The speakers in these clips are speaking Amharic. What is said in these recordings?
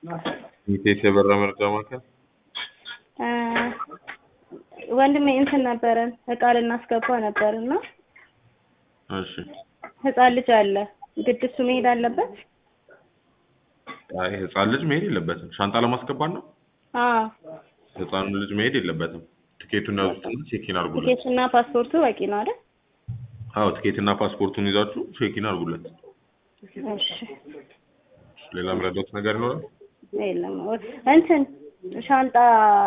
እንዴት የበራ መረጃ ማከል ወንድሜ እንትን ነበረን እቃ ልናስገባ ነበርና እሺ ህፃን ልጅ አለ ግድ እሱ መሄድ አለበት? አይ ህፃን ልጅ መሄድ የለበትም ሻንጣ ለማስገባት ነው ህፃን ልጅ መሄድ የለበትም ትኬቱን ያዙትና ቼክ-ኢን አድርጉለት ትኬትና ፓስፖርቱ በቂ ነው አይደል? አዎ ትኬትና ፓስፖርቱን ይዛችሁ ቼክ-ኢን አድርጉለት እሺ ሌላ ምረዳት ነገር ይኖራል? የለም እንትን ሻንጣ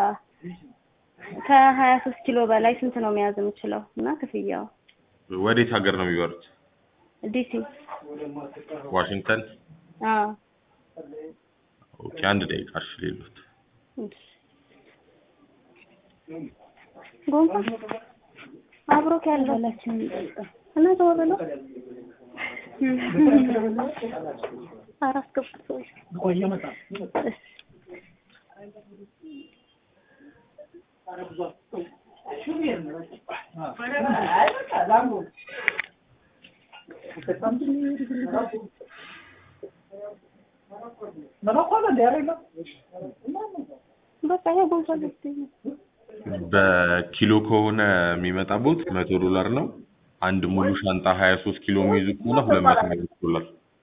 ከ23 ኪሎ በላይ ስንት ነው መያዝ የምችለው እና ክፍያው? ወዴት ሀገር ነው የሚበሩት? ዲሲ ዋሽንግተን አዎ ኦኬ አንድ ደቂቃ እሺ ሌሎት ጎንፋ አብሮክ ያልበላችሁ እና ተወበለ አራስ ከፍቶሽ ቆየ መጣ በኪሎ ከሆነ የሚመጣበት $100 ነው አንድ ሙሉ ሻንጣ 23 ኪሎ የሚይዙ ከሆነ $225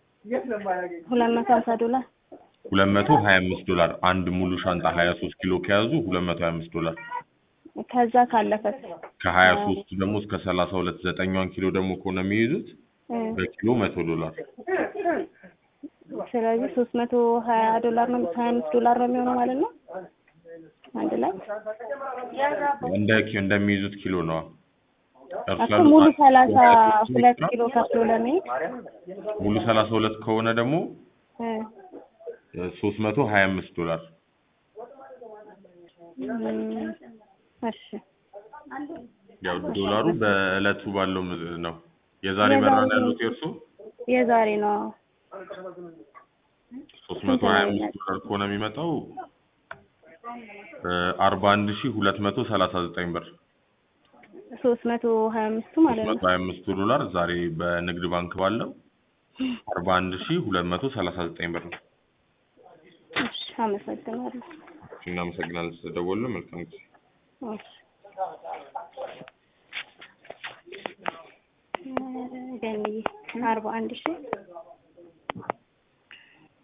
$250 $225 አንድ ሙሉ ሻንጣ 23 ኪሎ ከያዙ $225 ከዛ ካለፈት ከ23 ደግሞ እስከ 32 9ኛን ኪሎ ደግሞ ከሆነ የሚይዙት በኪሎ $100 ስለዚህ $320 ነው $25 ነው የሚሆነው ማለት ነው አንድ ላይ እንደሚይዙት ኪሎ ነው አቶ ሙሉ 32 ኪሎ ከፍሎ ለመሄድ ሙሉ 32 ከሆነ ደግሞ $325 እሺ ያው ዶላሩ በእለቱ ባለው ነው የዛሬ በራን ያሉት የርሱ የዛሬ ነው $325 ከሆነ የሚመጣው 41239 ብር 325 ማለት ነው $325 ዛሬ በንግድ ባንክ ባለው 41239 ብር ነው እሺ አመሰግናለሁ እናመሰግናለን ስለደወሉ መልካም ጊዜ ገኒ 41000